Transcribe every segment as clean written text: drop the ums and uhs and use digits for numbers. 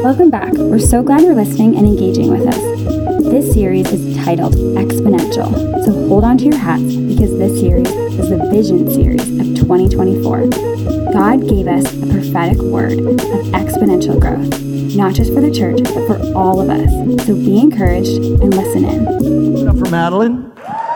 Welcome back. We're so glad you're listening and engaging with us. This series is titled Exponential, so hold on to your hats because this series is the Vision Series of 2024. God gave us a prophetic word of exponential growth, not just for the church, but for all of us. So be encouraged and listen in. Give it up for Madeline.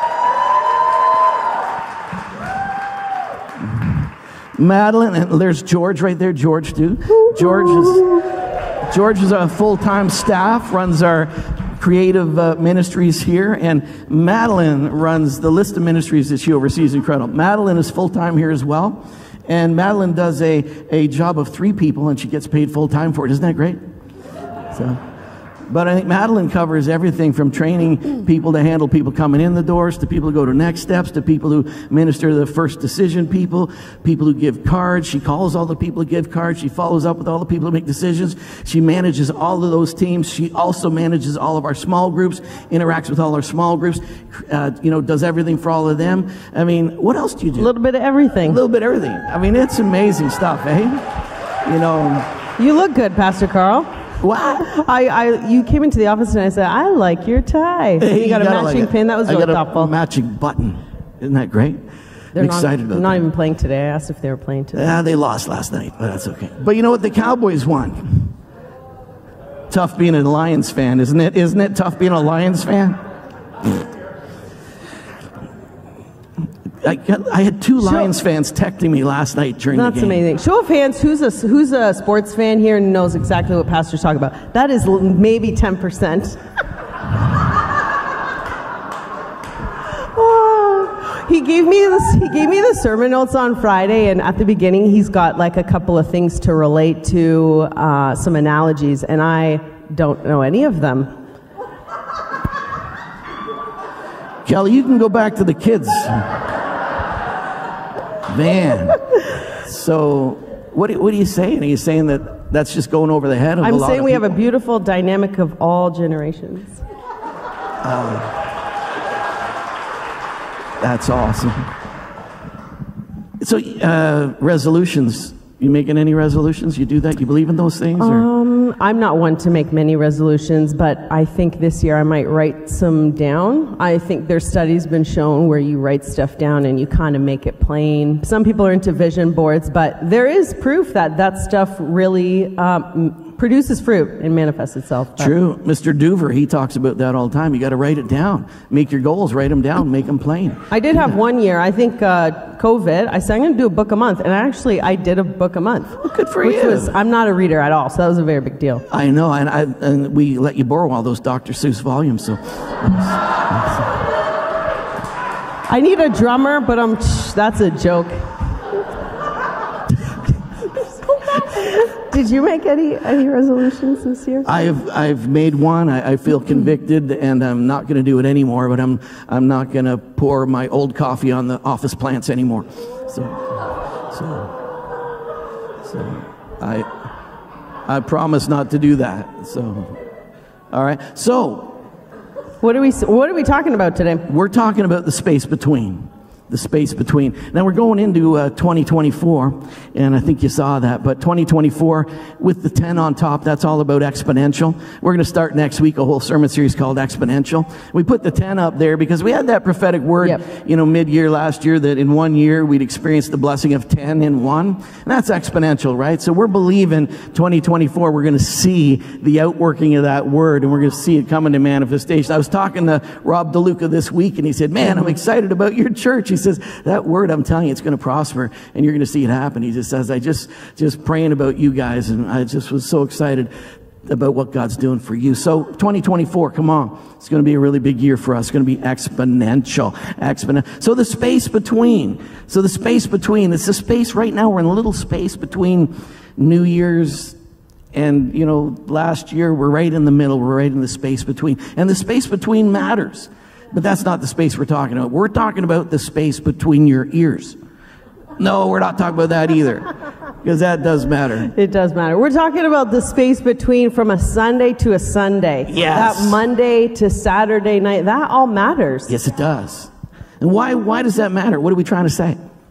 Madeline, and there's George right there. George too. George is a full-time staff, runs our creative ministries here, and Madeline runs the list of ministries that she oversees. Incredible. Madeline is full-time here as well, and Madeline does a job of 3 people, and she gets paid full-time for it. Isn't that great? But I think Madeline covers everything from training people to handle people coming in the doors, to people who go to next steps, to people who minister the first decision people who give cards. She calls all the people who give cards. She follows up with all the people who make decisions. She manages all of those teams. She also manages all of our small groups, interacts with all our small groups, does everything for all of them. I mean, what else do you do? A little bit of everything. A little bit of everything. I mean, it's amazing stuff, eh? You look good, Pastor Carl. Wow. You came into the office and I said, I like your tie. You got a matching pin. That was really thoughtful. A matching button. Isn't that great? I'm excited about that. They're not even playing today. I asked if they were playing today. Yeah, they lost last night, but that's okay. But you know what? The Cowboys won. Tough being a Lions fan, isn't it? Isn't it tough being a Lions fan? I had 2 Lions fans texting me last night during the game. That's amazing. Show of hands, who's a sports fan here and knows exactly what Pastor's talking about? That is maybe 10%. He gave me the sermon notes on Friday, and at the beginning he's got like a couple of things to relate to, some analogies, and I don't know any of them. Kelly, you can go back to the kids. Man. So, what are you saying? Are you saying that that's just going over the head of a lot of people? I'm saying we have a beautiful dynamic of all generations. That's awesome. So, resolutions. You making any resolutions? You do that? You believe in those things? Or? I'm not one to make many resolutions, but I think this year I might write some down. I think there's studies been shown where you write stuff down and you kind of make it plain. Some people are into vision boards, but there is proof that stuff really produces fruit and manifests itself. True. Mr. Doover, he talks about that all the time. You got to write it down. Make your goals, write them down, make them plain. I did have one year, I think COVID, I said I'm going to do a book a month, and I did a book a month. Well, good for you. I'm not a reader at all, so that was a very big deal. I know, and we let you borrow all those Dr. Seuss volumes, so... I need a drummer, but that's a joke. Did you make any resolutions this year? I've made one. I feel convicted, and I'm not going to do it anymore. But I'm not going to pour my old coffee on the office plants anymore. So I promise not to do that. So, all right. So, what are we talking about today? We're talking about the space between. The space between. Now we're going into 2024, and I think you saw that, but 2024 with the 10 on top, that's all about exponential. We're going to start next week a whole sermon series called Exponential. We put the 10 up there because we had that prophetic word, mid-year last year, that in 1 year we'd experience the blessing of 10 in 1, and that's exponential, right? So we're believing 2024 we're going to see the outworking of that word, and we're going to see it come into manifestation. I was talking to Rob DeLuca this week, and he said, man, I'm excited about your church. He says, that word, I'm telling you, it's going to prosper, and you're going to see it happen. He just says, I just praying about you guys, and I just was so excited about what God's doing for you. So 2024, come on. It's going to be a really big year for us. It's going to be exponential. So the space between. It's the space right now. We're in a little space between New Year's and, last year. We're right in the middle. We're right in the space between. And the space between matters. But that's not the space we're talking about. We're talking about the space between your ears. No, we're not talking about that either. Because that does matter. It does matter. We're talking about the space between from a Sunday to a Sunday. Yes. That Monday to Saturday night. That all matters. Yes, it does. And why does that matter? What are we trying to say?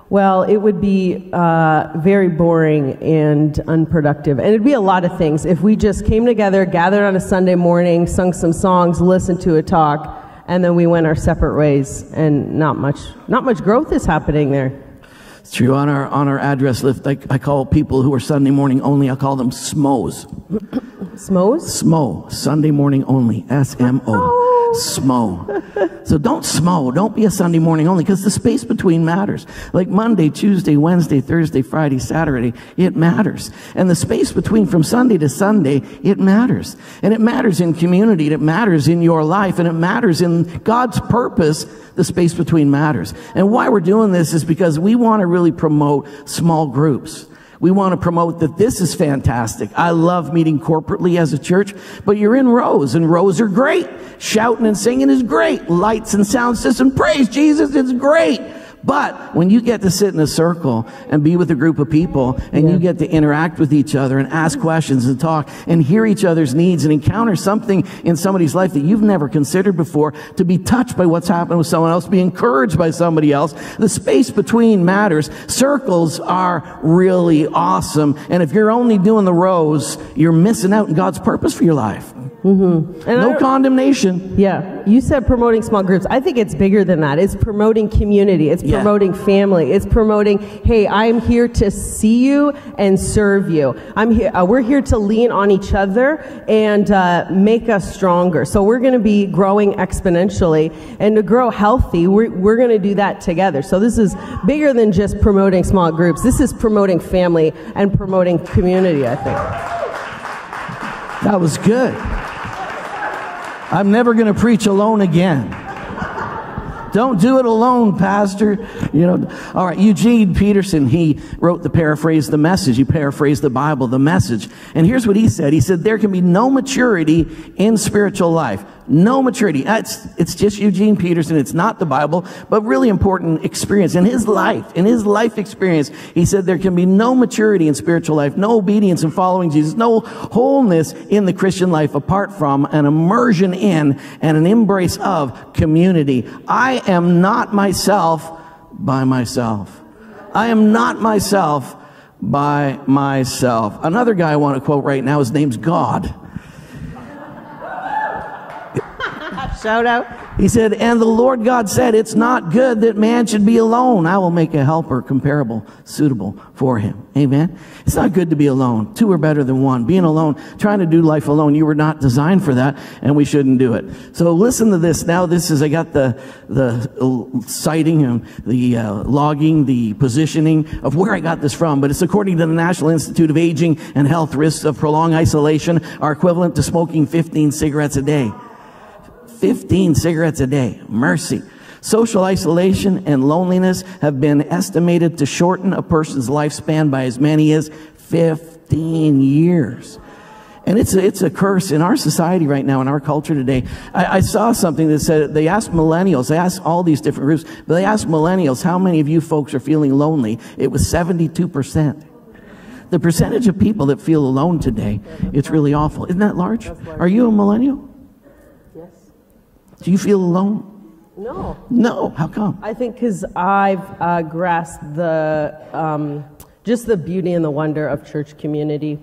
Well, it would be very boring and unproductive. And it'd be a lot of things. If we just came together, gathered on a Sunday morning, sung some songs, listened to a talk, and then we went our separate ways, and not much growth is happening there. It's true. On our address list, I call people who are Sunday morning only, I call them SMOs. SMOs? SMO, Sunday morning only, S-M-O. SMO. So don't SMO. Don't be a Sunday morning only, because the space between matters. Like Monday, Tuesday, Wednesday, Thursday, Friday, Saturday, it matters. And the space between from Sunday to Sunday, it matters. And it matters in community, and it matters in your life, and it matters in God's purpose. The space between matters. And why we're doing this is because we want to really promote small groups. We want to promote that this is fantastic. I love meeting corporately as a church, but you're in rows, and rows are great. Shouting and singing is great. Lights and sound system, praise Jesus, it's great. But when you get to sit in a circle and be with a group of people, and you get to interact with each other and ask questions and talk and hear each other's needs and encounter something in somebody's life that you've never considered before, to be touched by what's happening with someone else, be encouraged by somebody else, the space between matters. Circles are really awesome. And if you're only doing the rows, you're missing out on God's purpose for your life. Mm-hmm. And no condemnation. Yeah. You said promoting small groups. I think it's bigger than that. It's promoting community. It's promoting family. It's promoting, hey, I'm here to see you and serve you. I'm here. We're here to lean on each other and make us stronger. So we're going to be growing exponentially, and to grow healthy, we're going to do that together. So this is bigger than just promoting small groups. This is promoting family and promoting community, I think. That was good. I'm never going to preach alone again. Don't do it alone, Pastor. All right, Eugene Peterson, he wrote the paraphrase, The Message. He paraphrased the Bible, The Message. And here's what he said. He said, there can be no maturity in spiritual life. No maturity. It's just Eugene Peterson. It's not the Bible, but really important experience in his life experience. He said there can be no maturity in spiritual life, no obedience in following Jesus, no wholeness in the Christian life apart from an immersion in and an embrace of community. I am not myself by myself. I am not myself by myself. Another guy I want to quote right now, his name's God. Shout out. He said, and the Lord God said, it's not good that man should be alone. I will make a helper comparable, suitable for him. Amen. It's not good to be alone. Two are better than one. Being alone, trying to do life alone, you were not designed for that, and we shouldn't do it. So listen to this. Now I got the citing and the logging, the positioning of where I got this from, but it's according to the National Institute of Aging and Health. Risks of prolonged isolation are equivalent to smoking 15 cigarettes a day. 15 cigarettes a day. Mercy. Social isolation and loneliness have been estimated to shorten a person's lifespan by as many as 15 years. And it's a curse in our society right now, in our culture today. I saw something that said, they asked millennials, they asked all these different groups, but they asked millennials, how many of you folks are feeling lonely? It was 72%. The percentage of people that feel alone today, it's really awful. Isn't that large? Are you a millennial? Do you feel alone? No. No. How come? I think because I've grasped the just the beauty and the wonder of church community.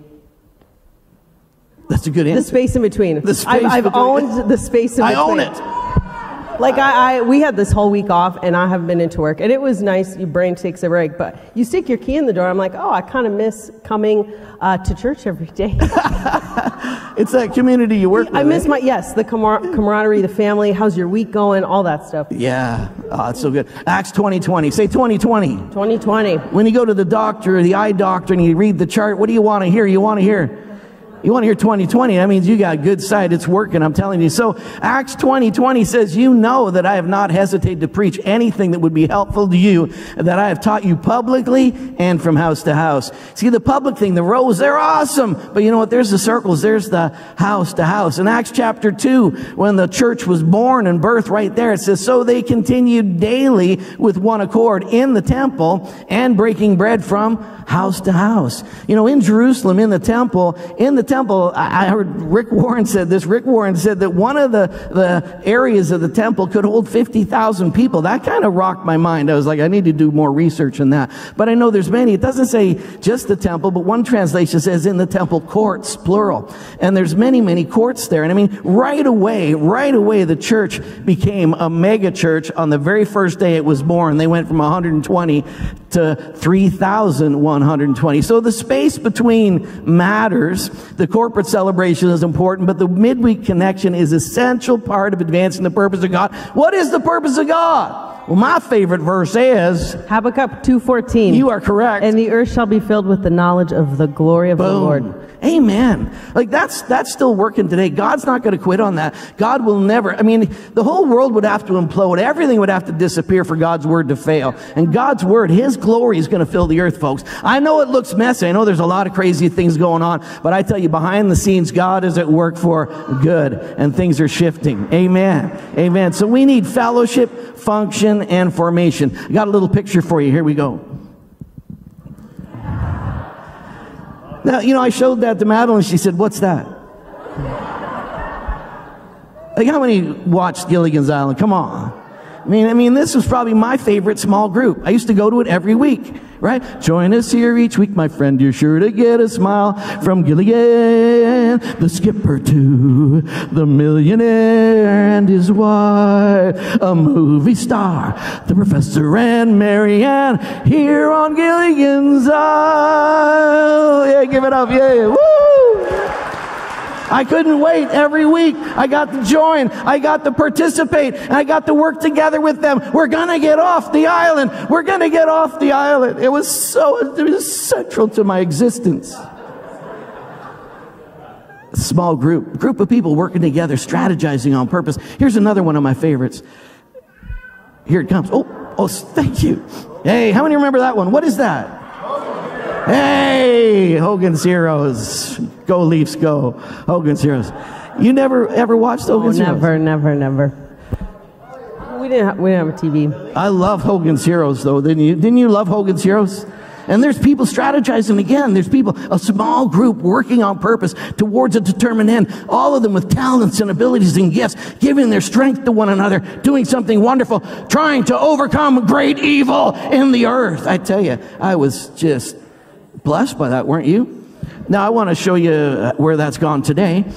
That's a good answer. The space in between. The space I've between. owned the space in between. I own it. Like we had this whole week off, and I haven't been into work, and it was nice. Your brain takes a break, but you stick your key in the door. I'm like, oh, I kind of miss coming to church every day. It's that community you work with. I miss the camaraderie, the family. How's your week going? All that stuff. Yeah, oh, it's so good. Acts 20:20. Say 2020. 2020. When you go to the doctor, the eye doctor, and you read the chart, what do you want to hear? You want to hear 2020. That means you got good sight. It's working, I'm telling you. So Acts 20:20 says, you know that I have not hesitated to preach anything that would be helpful to you, that I have taught you publicly and from house to house. See, the public thing, the rows, they're awesome. But you know what? There's the circles. There's the house to house. In Acts chapter 2, when the church was born and birthed right there, it says, so they continued daily with one accord in the temple and breaking bread from house to house. In Jerusalem, in the temple temple, I heard Rick Warren said this. Rick Warren said that one of the areas of the temple could hold 50,000 people. That kind of rocked my mind. I was like, I need to do more research on that. But I know there's many. It doesn't say just the temple, but one translation says in the temple courts, plural. And there's many, many courts there. And I mean, right away, the church became a mega church on the very first day it was born. They went from 120 to 3,120. So the space between matters. The corporate celebration is important, but the midweek connection is an essential part of advancing the purpose of God. What is the purpose of God? Well, my favorite verse is Habakkuk 2:14. You are correct. And the earth shall be filled with the knowledge of the glory of the Lord. Amen. Like that's still working today. God's not going to quit on that. God will never. I mean, the whole world would have to implode. Everything would have to disappear for God's word to fail. And God's word, his glory is going to fill the earth, folks. I know it looks messy. I know there's a lot of crazy things going on, but I tell you, behind the scenes, God is at work for good and things are shifting. Amen. Amen. So we need fellowship, function, and formation. I got a little picture for you. Here we go. Now, I showed that to Madeline. She said, what's that? Like, how many watched Gilligan's Island? Come on. I mean, this was probably my favorite small group. I used to go to it every week, right? Join us here each week, my friend. You're sure to get a smile from Gilligan, the skipper to the millionaire and his wife, a movie star, the professor and Marianne, here on Gilligan's Island. Yeah, give it up. Yeah, woo! I couldn't wait every week. I got to join. I got to participate. And I got to work together with them. We're going to get off the island. We're going to get off the island. It was central to my existence. A small group of people working together, strategizing on purpose. Here's another one of my favorites. Here it comes. Oh, thank you. Hey, how many remember that one? What is that? Hey, Hogan's Heroes. Go Leafs, go. Hogan's Heroes. You never ever watched Hogan's Heroes? Never. We didn't have a TV. I love Hogan's Heroes, though. Didn't you? Didn't you love Hogan's Heroes? And there's people strategizing again. There's people, a small group working on purpose towards a determined end. All of them with talents and abilities and gifts, giving their strength to one another, doing something wonderful, trying to overcome great evil in the earth. I tell you, I was just blessed by that, weren't you? Now, I want to show you where that's gone today.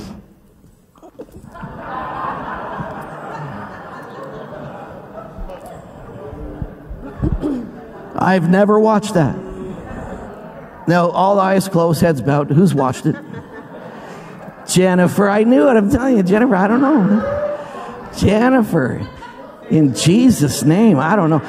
I've never watched that. Now, all eyes closed, heads bowed. Who's watched it? Jennifer, I knew it. I'm telling you, Jennifer, I don't know. Jennifer, in Jesus' name, I don't know.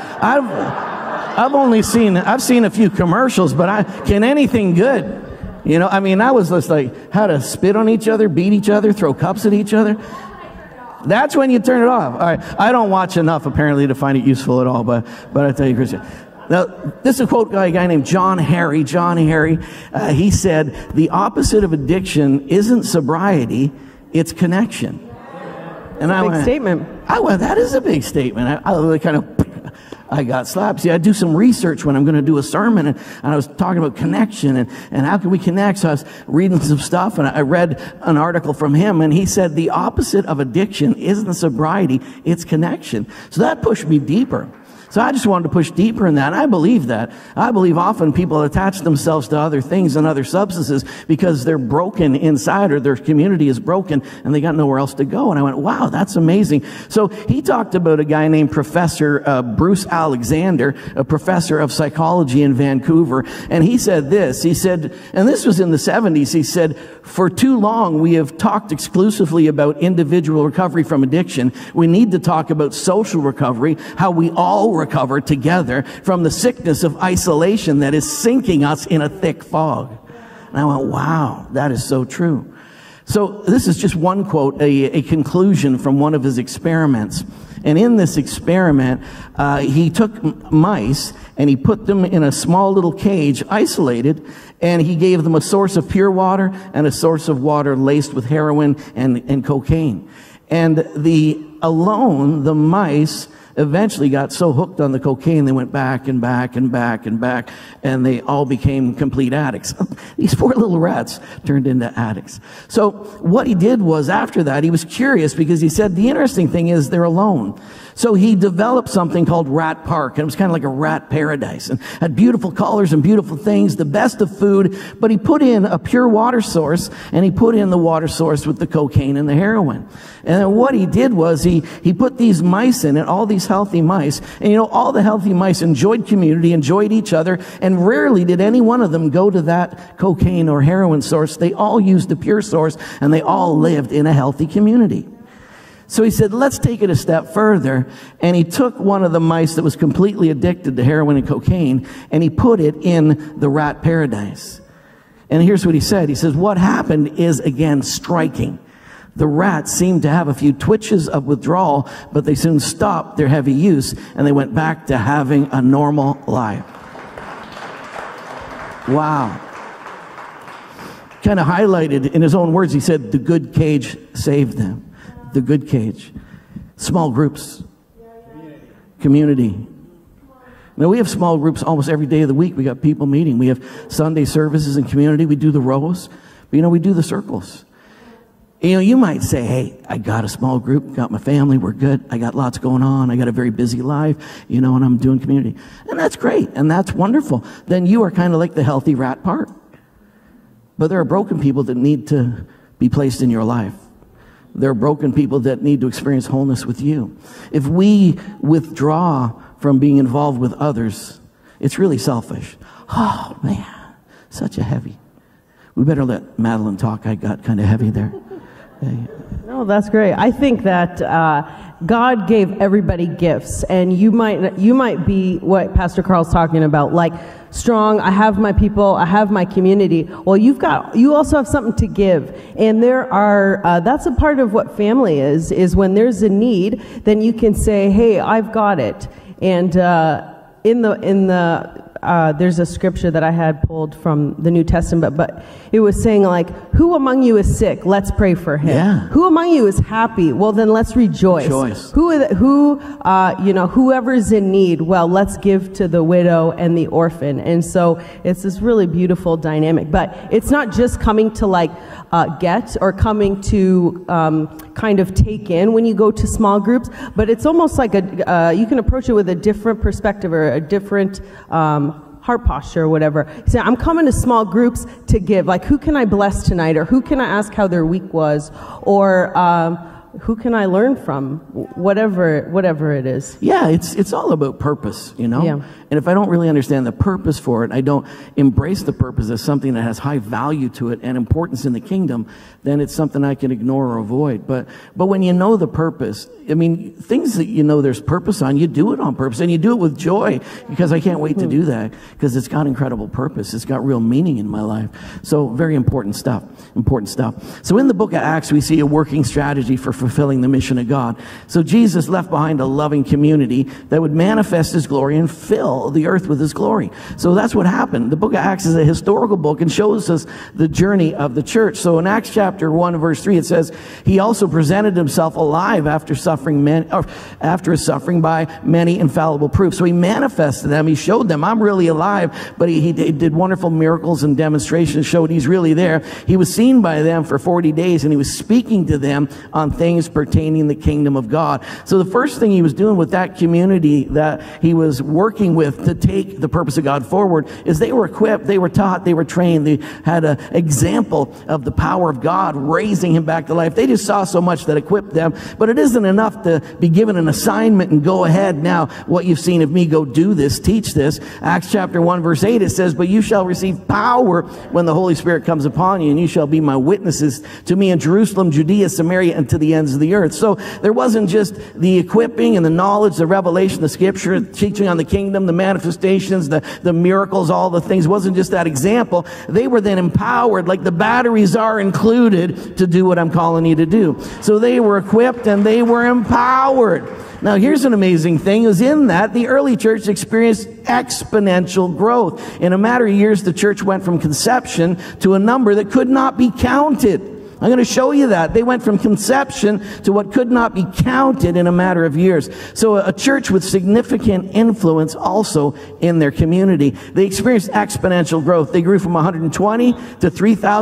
I've seen a few commercials, but can anything good? I was just like, how to spit on each other, beat each other, throw cups at each other. That's when you turn it off. All right. I don't watch enough, apparently, to find it useful at all, but I tell you, Christian. Now, this is a quote by a guy named John Harry. John Harry, he said, the opposite of addiction isn't sobriety, it's connection. And I went, big statement. That is a big statement. I got slapped. See, I do some research when I'm going to do a sermon, and I was talking about connection and how can we connect. So I was reading some stuff, and I read an article from him, and he said the opposite of addiction isn't sobriety, it's connection. So that pushed me deeper. So I just wanted to push deeper in that. I believe that. I believe often people attach themselves to other things and other substances because they're broken inside or their community is broken and they got nowhere else to go. And I went, wow, that's amazing. So he talked about a guy named Professor Bruce Alexander, a professor of psychology in Vancouver. And he said this. He said, and this was in the 70s, he said, for too long we have talked exclusively about individual recovery from addiction. We need to talk about social recovery, how we all recover together from the sickness of isolation that is sinking us in a thick fog. And I went, wow, that is so true. So this is just one quote, a conclusion from one of his experiments. And in this experiment, he took mice and he put them in a small little cage, isolated, and he gave them a source of pure water and a source of water laced with heroin and cocaine. And the mice, eventually got so hooked on the cocaine, they went back and back and back and back, and they all became complete addicts. These poor little rats turned into addicts. So what he did was, after that, he was curious, because he said, the interesting thing is they're alone. So he developed something called Rat Park, and it was kind of like a rat paradise, and had beautiful colors and beautiful things, the best of food, but he put in a pure water source, and he put in the water source with the cocaine and the heroin. And then what he did was he put these mice in it, all these healthy mice, and all the healthy mice enjoyed community, enjoyed each other, and rarely did any one of them go to that cocaine or heroin source. They all used the pure source, and they all lived in a healthy community. So he said, let's take it a step further. And he took one of the mice that was completely addicted to heroin and cocaine, and he put it in the rat paradise. And here's what he said. He says, what happened is, again, striking. The rats seemed to have a few twitches of withdrawal, but they soon stopped their heavy use, and they went back to having a normal life. Wow. Kind of highlighted in his own words, he said, the good cage saved them. The good cage. Small groups. Community. Now, we have small groups almost every day of the week. We got people meeting. We have Sunday services in community. We do the rows. But, we do the circles. You might say, hey, I got a small group, got my family, we're good. I got lots going on. I got a very busy life, and I'm doing community. And that's great, and that's wonderful. Then you are kind of like the healthy rat park. But there are broken people that need to be placed in your life. There are broken people that need to experience wholeness with you. If we withdraw from being involved with others, it's really selfish. Oh, man, such a heavy. We better let Madeline talk. I got kind of heavy there. Hey. No, that's great. I think that God gave everybody gifts, and you might be what Pastor Carl's talking about, like strong. I have my people. I have my community. Well, you also have something to give, and there are. That's a part of what family is when there's a need, then you can say, "Hey, I've got it." And there's a scripture that I had pulled from the New Testament, but it was saying, like, who among you is sick? Let's pray for him. Yeah. Who among you is happy? Well, then let's rejoice. Whoever's in need, well, let's give to the widow and the orphan. And so it's this really beautiful dynamic. But it's not just coming to get or coming to kind of take in when you go to small groups, but it's almost like you can approach it with a different perspective or a different heart posture or whatever. You say, I'm coming to small groups to give. Like, who can I bless tonight? Or who can I ask how their week was? Or who can I learn from? Whatever it is. Yeah, it's all about purpose, Yeah. And if I don't really understand the purpose for it, I don't embrace the purpose as something that has high value to it and importance in the kingdom, then it's something I can ignore or avoid. But when you know the purpose, things that there's purpose on, you do it on purpose, and you do it with joy, because I can't wait to do that, because it's got incredible purpose. It's got real meaning in my life. So very important stuff. So in the book of Acts, we see a working strategy for fulfilling the mission of God. So Jesus left behind a loving community that would manifest his glory and fill the earth with his glory. So that's what happened. The book of Acts is a historical book and shows us the journey of the church. So in Acts chapter 1, verse 3, it says, he also presented himself alive after his suffering by many infallible proofs. So he manifested them. He showed them, I'm really alive. But he did wonderful miracles and demonstrations, showed he's really there. He was seen by them for 40 days, and he was speaking to them on things pertaining to the kingdom of God. So the first thing he was doing with that community that he was working with to take the purpose of God forward is they were equipped, they were taught, they were trained, they had an example of the power of God raising him back to life. They just saw so much that equipped them. But it isn't enough to be given an assignment and go ahead now, what you've seen of me, go do this, teach this. Acts chapter 1 verse 8, it says, but you shall receive power when the Holy Spirit comes upon you, and you shall be my witnesses to me in Jerusalem, Judea, Samaria, and to the ends of the earth. So there wasn't just the equipping and the knowledge, the revelation, the scripture, teaching on the kingdom, the manifestations, the miracles, all the things. It wasn't just that example. They were then empowered, like the batteries are included, to do what I'm calling you to do. So they were equipped and they were empowered. Now, here's an amazing thing. It was in that the early church experienced exponential growth. In a matter of years, the church went from conception to a number that could not be counted. I'm going to show you that. They went from conception to what could not be counted in a matter of years. So a church with significant influence also in their community. They experienced exponential growth. They grew from 120 to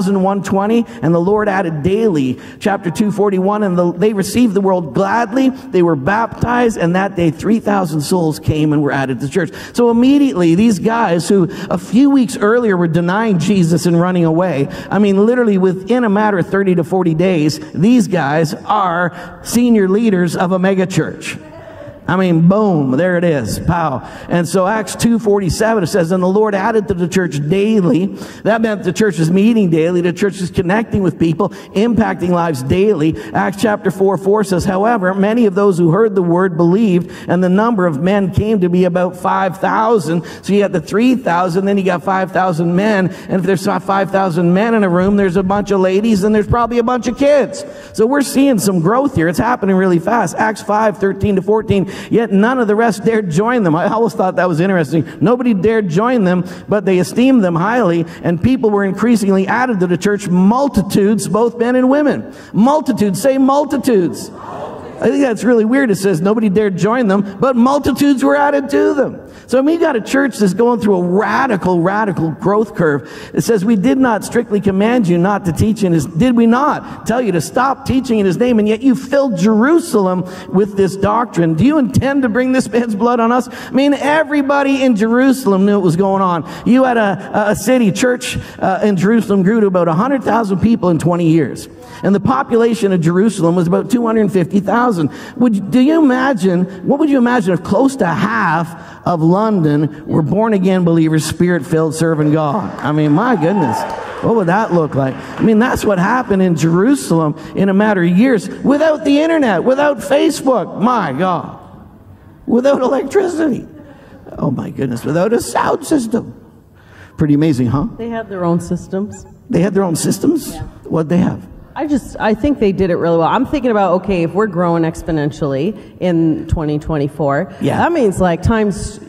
3,120, and the Lord added daily. Chapter 241, and they received the world gladly. They were baptized, and that day 3,000 souls came and were added to the church. So immediately, these guys who a few weeks earlier were denying Jesus and running away, I mean, literally within a matter of 30 to 40 days, these guys are senior leaders of a mega church. I mean, boom, there it is, pow. And so Acts 2:47, it says, and the Lord added to the church daily. That meant the church is meeting daily, the church is connecting with people, impacting lives daily. Acts chapter 4:4 says, however, many of those who heard the word believed, and the number of men came to be about 5,000. So you got the 3,000, then you got 5,000 men. And if there's not 5,000 men in a room, there's a bunch of ladies, and there's probably a bunch of kids. So we're seeing some growth here. It's happening really fast. Acts 5:13 to 14. Yet none of the rest dared join them. I always thought that was interesting. Nobody dared join them, but they esteemed them highly, and people were increasingly added to the church, multitudes, both men and women. Multitudes, say multitudes. I think that's really weird. It says nobody dared join them, but multitudes were added to them. So we've got a church that's going through a radical growth curve. It says, we did not strictly command you not to teach in his, did we not tell you to stop teaching in his name? And yet you filled Jerusalem with this doctrine. Do you intend to bring this man's blood on us? I mean, everybody in Jerusalem knew what was going on. You had a city church in Jerusalem grew to about 100,000 people in 20 years. And the population of Jerusalem was about 250,000. Do you imagine, what would you imagine if close to half of London were born-again believers, Spirit-filled, serving God? I mean, my goodness, what would that look like? I mean, that's what happened in Jerusalem in a matter of years, without the internet, without Facebook, my God, without electricity, oh my goodness, without a sound system. Pretty amazing, huh? They had their own systems. They had their own systems? Yeah. What'd they have? I think they did it really well. I'm thinking about, okay, if we're growing exponentially in 2024, that means like times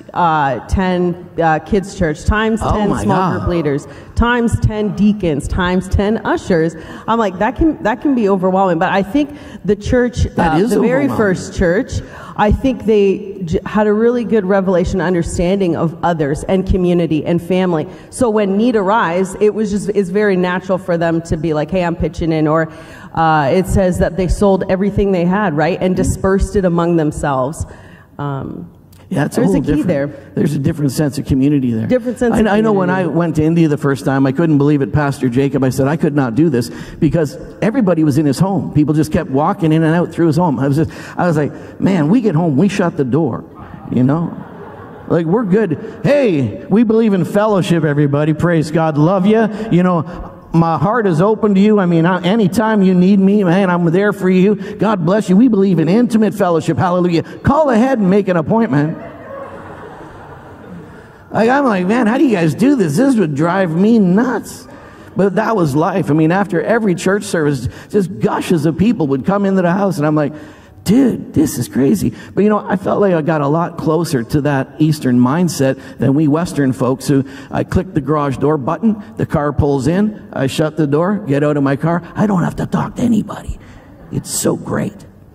10 kids church, times 10 small group leaders, times 10 deacons, times 10 ushers. I'm like, that can be overwhelming. But I think the church, the very first church, I think they had a really good revelation understanding of others and community and family. So when need arise, it's very natural for them to be like, hey, I'm pitching in. Or it says that they sold everything they had, right, and dispersed it among themselves. Yeah, it's there's a key there. There's a different sense of community there. Different sense of community. I know when I went to India the first time, I couldn't believe it. Pastor Jacob, I said, I could not do this because everybody was in his home. People just kept walking in and out through his home. I was like, man, we get home, we shut the door, you know? Like, we're good. Hey, we believe in fellowship, everybody. Praise God. Love you. You know, my heart is open to you. I mean, anytime you need me, man, I'm there for you. God bless you. We believe in intimate fellowship. Hallelujah. Call ahead and make an appointment. I'm like, man, how do you guys do this? This would drive me nuts. But that was life. I mean, after every church service, just gushes of people would come into the house, and I'm like, dude, this is crazy. But you know, I felt like I got a lot closer to that Eastern mindset than we Western folks who I click the garage door button, the car pulls in, I shut the door, get out of my car. I don't have to talk to anybody. It's so great.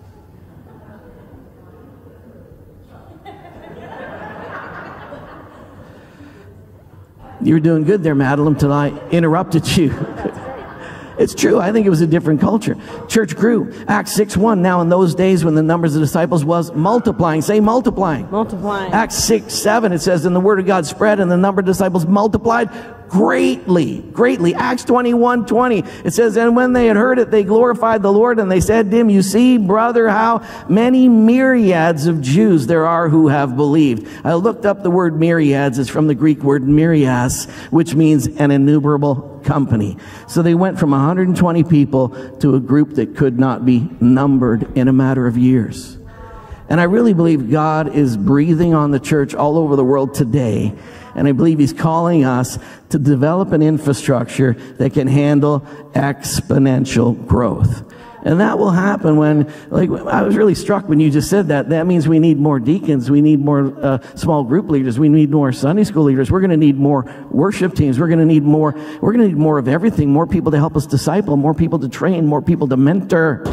You were doing good there, Madeline, till I interrupted you. It's true. I think it was a different culture. Church grew. Acts 6:1. Now in those days when the numbers of disciples was multiplying. Say multiplying. Multiplying. Acts 6:7. It says, and the word of God spread and the number of disciples multiplied greatly. Greatly. Acts 21:20. It says, and when they had heard it, they glorified the Lord, and they said to him, you see, brother, how many myriads of Jews there are who have believed. I looked up the word myriads. It's from the Greek word myrias, which means an innumerable company. So they went from 120 people to a group that could not be numbered in a matter of years. And I really believe God is breathing on the church all over the world today. And I believe he's calling us to develop an infrastructure that can handle exponential growth. And that will happen when, like, I was really struck when you just said that. That means we need more deacons. We need more small group leaders. We need more Sunday school leaders. We're going to need more worship teams. We're going to need more of everything. More people to help us disciple, more people to train, more people to mentor.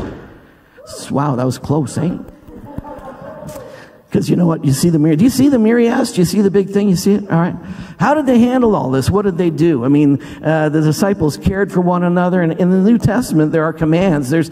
Wow, that was close, eh? Because you know what? You see the mirror. Do you see the mirror, he asked? Do you see the big thing? You see it? All right. How did they handle all this? What did they do? I mean, the disciples cared for one another. And in the New Testament, there are commands. There's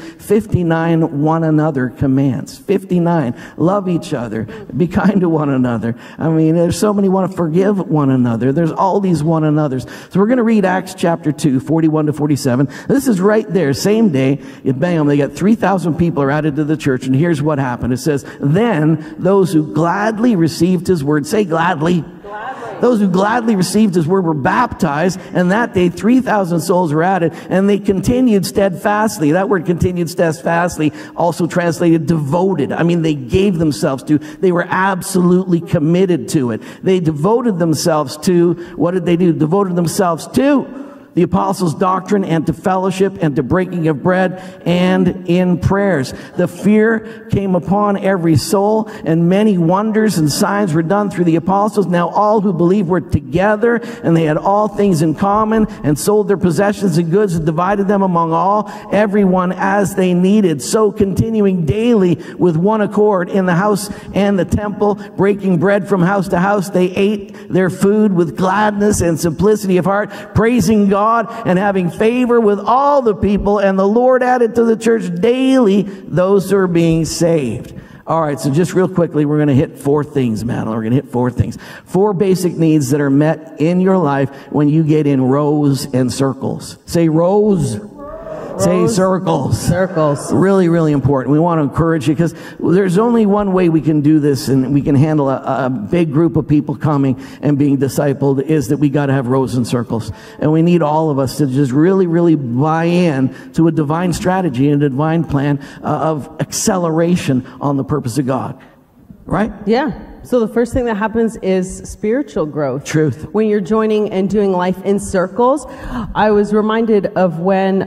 59 one another commands. 59. Love each other. Be kind to one another. I mean, there's so many want to forgive one another. There's all these one another's. So we're going to read Acts chapter 2, 41 to 47. This is right there. Same day, bam, they got 3,000 people are added to the church. And here's what happened. It says, then those who gladly received his word, say gladly. Those who gladly received his word were baptized, and that day 3,000 souls were added, and they continued steadfastly. That word continued steadfastly, also translated devoted. I mean, they gave themselves to, they were absolutely committed to it. They devoted themselves to, what did they do? Devoted themselves to the apostles' doctrine and to fellowship and to breaking of bread and in prayers. The fear came upon every soul, and many wonders and signs were done through the apostles. Now all who believed were together, and they had all things in common, and sold their possessions and goods and divided them among all, everyone as they needed. So continuing daily with one accord in the house and the temple, breaking bread from house to house, they ate their food with gladness and simplicity of heart, praising God and having favor with all the people, and the Lord added to the church daily those who are being saved. All right, so just real quickly, we're going to hit 4 things, man. We're going to hit 4 things. 4 basic needs that are met in your life when you get in rows and circles. Say rows. Say circles. Circles. Really, really important. We want to encourage you because there's only one way we can do this and we can handle a big group of people coming and being discipled, is that we got to have rows and circles. And we need all of us to just really, really buy in to a divine strategy and a divine plan of acceleration on the purpose of God. Right? Yeah. So the first thing that happens is spiritual growth. Truth. When you're joining and doing life in circles, I was reminded of when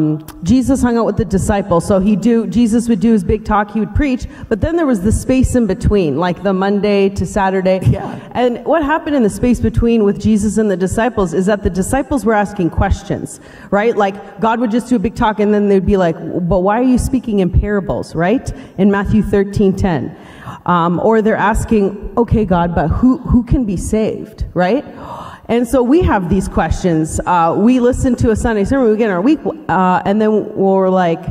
Jesus hung out with the disciples. So Jesus would do his big talk, he would preach, but then there was the space in between, like the Monday to Saturday. Yeah. And what happened in the space between with Jesus and the disciples is that the disciples were asking questions, right? Like God would just do a big talk and then they'd be like, but why are you speaking in parables, right? In Matthew 13:10. Or they're asking, okay, God, but who can be saved, right? And so we have these questions. We listen to a Sunday sermon, we get in our week, and then we're like,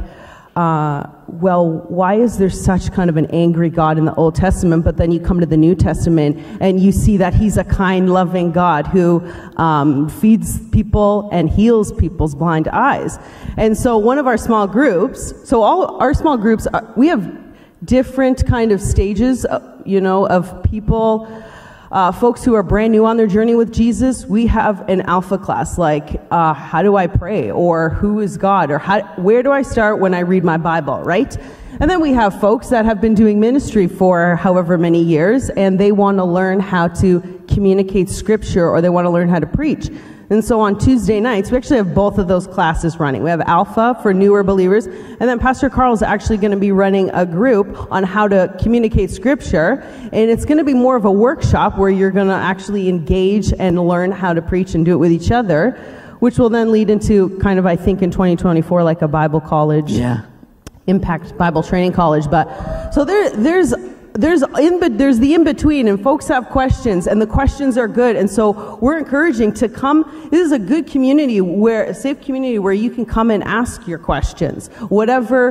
well, why is there such kind of an angry God in the Old Testament, but then you come to the New Testament and you see that he's a kind, loving God who feeds people and heals people's blind eyes. And so one of our small groups, so all our small groups, we have different kind of stages, of people, folks who are brand new on their journey with Jesus. We have an alpha class, like, how do I pray? Or who is God? Or where do I start when I read my Bible, right? And then we have folks that have been doing ministry for however many years, and they want to learn how to communicate scripture, or they want to learn how to preach. And so on Tuesday nights, we actually have both of those classes running. We have Alpha for newer believers, and then Pastor Carl is actually going to be running a group on how to communicate scripture, and it's going to be more of a workshop where you're going to actually engage and learn how to preach and do it with each other, which will then lead into kind of, I think, in 2024, like a Bible college. Yeah. Impact Bible Training College. But so there's the in-between, and folks have questions, and the questions are good, and so we're encouraging to come. This is a good community, a safe community where you can come and ask your questions, whatever,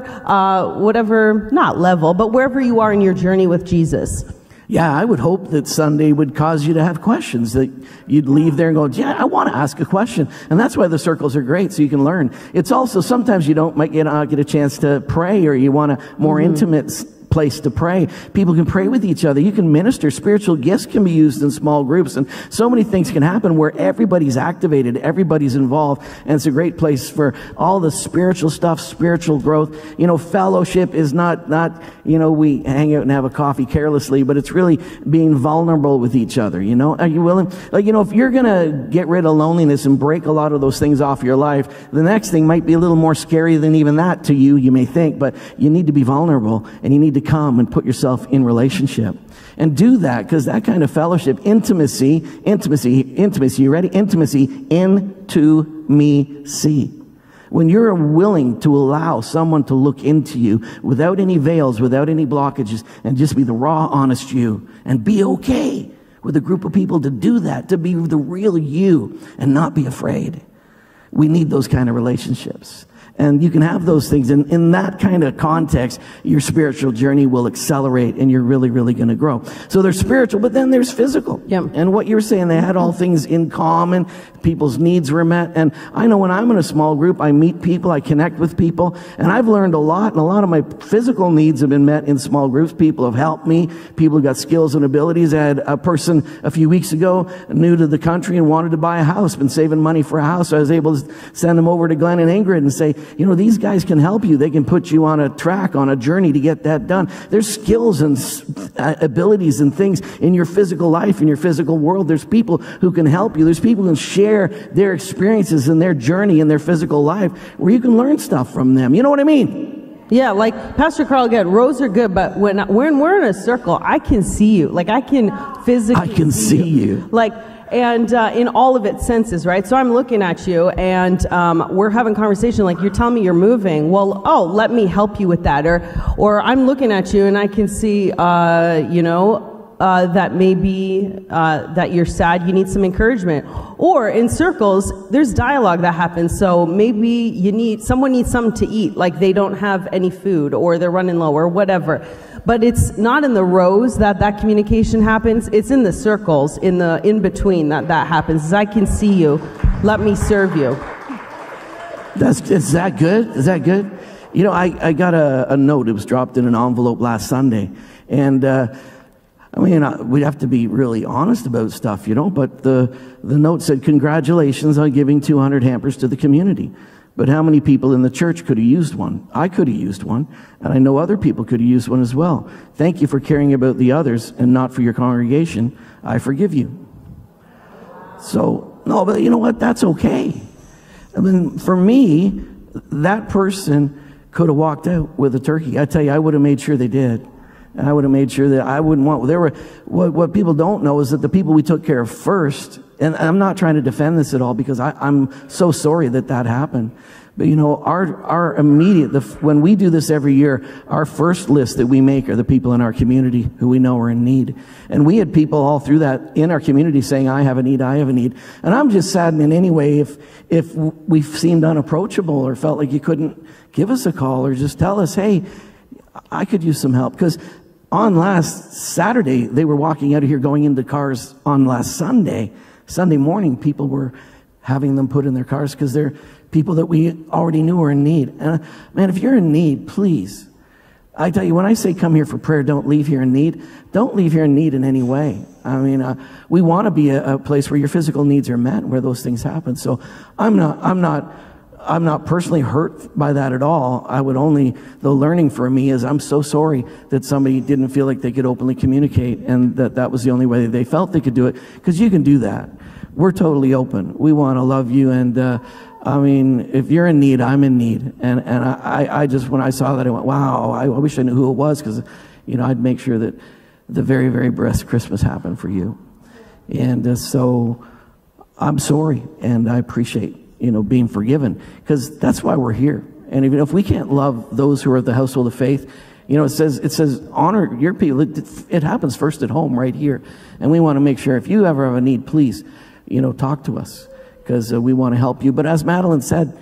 not level, but wherever you are in your journey with Jesus. Yeah, I would hope that Sunday would cause you to have questions, that you'd leave there and go, yeah, I want to ask a question. And that's why the circles are great, so you can learn. It's also, sometimes you might get a chance to pray, or you want a more intimate place to pray. People can pray with each other. You can minister. Spiritual gifts can be used in small groups, and so many things can happen where everybody's activated, everybody's involved, and it's a great place for all the spiritual stuff, spiritual growth. Fellowship is not we hang out and have a coffee carelessly, but it's really being vulnerable with each other. Are you willing? If you're gonna get rid of loneliness and break a lot of those things off your life, the next thing might be a little more scary than even that to you may think, but you need to be vulnerable, and you need to come and put yourself in relationship. And do that, because that kind of fellowship, intimacy, you ready? Intimacy, into me, see. When you're willing to allow someone to look into you without any veils, without any blockages, and just be the raw, honest you, and be okay with a group of people to do that, to be the real you and not be afraid. We need those kind of relationships. And you can have those things. And in that kind of context, your spiritual journey will accelerate, and you're really, really going to grow. So there's spiritual, but then there's physical. Yep. And what you were saying, they had all things in common. People's needs were met. And I know when I'm in a small group, I meet people, I connect with people, and I've learned a lot. And a lot of my physical needs have been met in small groups. People have helped me. People have got skills and abilities. I had a person a few weeks ago, new to the country and wanted to buy a house, been saving money for a house. So I was able to send them over to Glenn and Ingrid and say, these guys can help you. They can put you on a track, on a journey to get that done. There's skills and abilities and things in your physical life, in your physical world. There's people who can help you. There's people who can share their experiences and their journey in their physical life where you can learn stuff from them. You know what I mean? Yeah, like Pastor Carl again, rows are good, but when we're in a circle, I can see you. Like I can physically see you. And in all of its senses, right? So I'm looking at you, and we're having conversation. Like you're telling me you're moving. Well, let me help you with that. Or I'm looking at you, and I can see, that maybe that you're sad. You need some encouragement. Or in circles, there's dialogue that happens. So maybe someone needs something to eat, like they don't have any food, or they're running low, or whatever. But it's not in the rows that communication happens. It's in the circles, in between that happens. As I can see you, let me serve you. Is that good? Is that good? I got a note. It was dropped in an envelope last Sunday. And, we'd have to be really honest about stuff, but the note said, congratulations on giving 200 hampers to the community. But how many people in the church could have used one? I could have used one, and I know other people could have used one as well. Thank you for caring about the others and not for your congregation. I forgive you. So, no, but you know what? That's okay. For me, that person could have walked out with a turkey. I tell you, I would have made sure they did. And I would have made sure that I wouldn't want, what people don't know is that the people we took care of first, and I'm not trying to defend this at all because I'm so sorry that happened. But our immediate, when we do this every year, our first list that we make are the people in our community who we know are in need. And we had people all through that in our community saying, I have a need, I have a need. And I'm just saddened in any way if we seemed unapproachable or felt like you couldn't give us a call or just tell us, hey, I could use some help. Because on last Saturday, they were walking out of here going into cars on last Sunday morning, people were having them put in their cars because they're people that we already knew were in need. And man, if you're in need, please, I tell you, when I say come here for prayer, don't leave here in need. Don't leave here in need in any way. We want to be a place where your physical needs are met, where those things happen. So I'm not personally hurt by that at all. The learning for me is I'm so sorry that somebody didn't feel like they could openly communicate and that was the only way they felt they could do it. Because you can do that. We're totally open. We want to love you. And, if you're in need, I'm in need. And I just, when I saw that, I went, wow, I wish I knew who it was because, I'd make sure that the very, very best Christmas happened for you. And so I'm sorry and I appreciate being forgiven, because that's why we're here. And even if we can't love those who are the household of faith, it says honor your people. It happens first at home right here. And we want to make sure if you ever have a need, please, talk to us because we want to help you. But as Madeline said,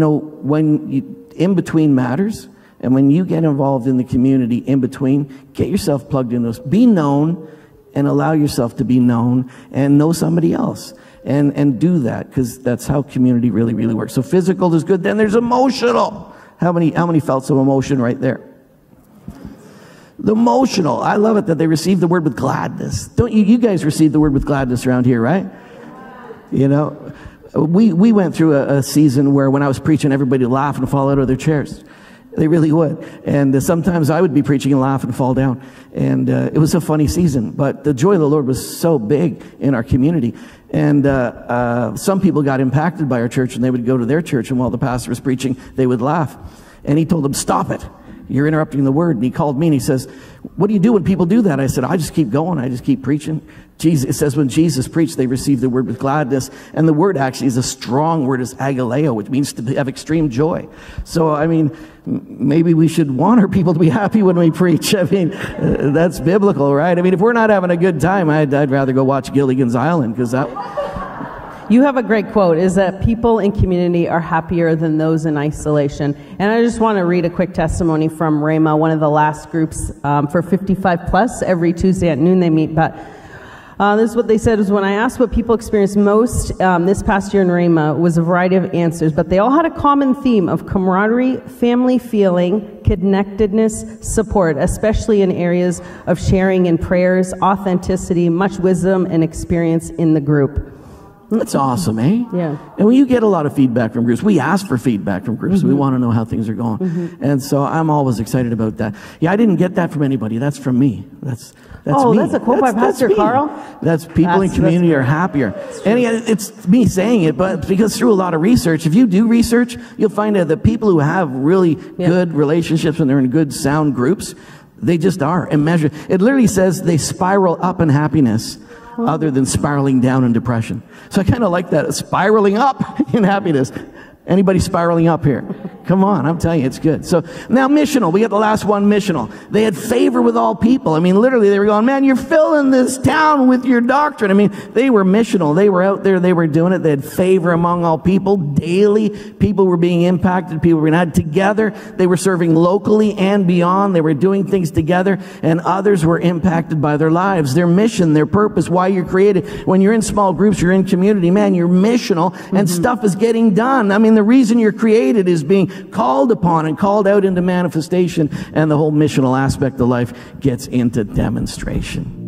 when in between matters, and when you get involved in the community in between, get yourself plugged in those. Be known and allow yourself to be known and know somebody else. And do that, because that's how community really, really works. So physical is good. Then there's emotional. How many felt some emotion right there? The emotional. I love it that they receive the word with gladness. Don't you guys receive the word with gladness around here, right? You know, we went through a season where when I was preaching, everybody would laugh and fall out of their chairs. They really would. And sometimes I would be preaching and laugh and fall down. And it was a funny season. But the joy of the Lord was so big in our community. And some people got impacted by our church, and they would go to their church, and while the pastor was preaching, they would laugh. And he told them, "Stop it. You're interrupting the word." And he called me and he says, "What do you do when people do that?" I said, "I just keep going. I just keep preaching." It says when Jesus preached, they received the word with gladness. And the word actually is a strong word, is agaleo, which means to have extreme joy. So, I mean, maybe we should want our people to be happy when we preach. I mean, that's biblical, right? I mean, if we're not having a good time, I'd rather go watch Gilligan's Island, because that... You have a great quote, is that people in community are happier than those in isolation. And I just want to read a quick testimony from Rhema, one of the last groups for 55 plus. Every Tuesday at noon they meet. But this is what they said, is when I asked what people experienced most this past year in Rhema, was a variety of answers. But they all had a common theme of camaraderie, family feeling, connectedness, support, especially in areas of sharing in prayers, authenticity, much wisdom and experience in the group. That's awesome, eh? Yeah. And when you get a lot of feedback from groups, we ask for feedback from groups. Mm-hmm. We want to know how things are going. Mm-hmm. And so I'm always excited about that. Yeah, I didn't get that from anybody. That's from me. That's me. That's a quote by Pastor Carl? That's people in community are happier. And it's me saying it, but because through a lot of research, if you do research, you'll find out that people who have really good relationships and they're in good, sound groups, they just are. And measure. It literally says they spiral up in happiness, other than spiraling down in depression. So I kind of like that, spiraling up in happiness. Anybody spiraling up here? Come on, I'm telling you, it's good. So now missional. We got the last one, missional. They had favor with all people. I mean, literally, they were going, "Man, you're filling this town with your doctrine." I mean, they were missional. They were out there. They were doing it. They had favor among all people. Daily, people were being impacted. People were being had together. They were serving locally and beyond. They were doing things together, and others were impacted by their lives, their mission, their purpose, why you're created. When you're in small groups, you're in community, man, you're missional, and stuff is getting done. I mean, the reason you're created is being called upon and called out into manifestation, and the whole missional aspect of life gets into demonstration.